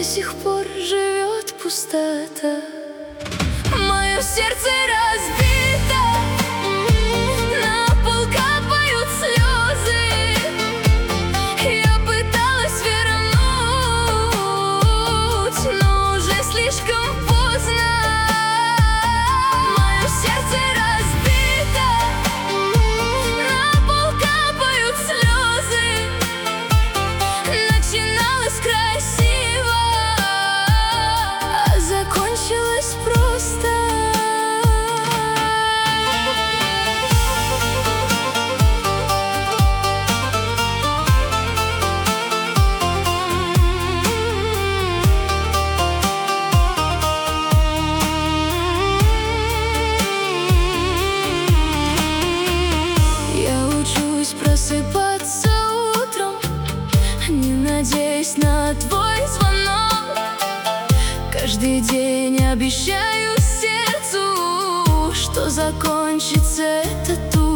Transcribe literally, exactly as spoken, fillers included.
сих пор живет пустота. Мое сердце разбито, на пол капают слезы. Я пыталась вернуть, но уже слишком поздно. Мое сердце разбито, на пол капают слезы. Начиналось красиво, а закончилось просто. Просыпаться утром, не надеясь на твой звонок. Каждый день обещаю сердцу, что закончится это тут.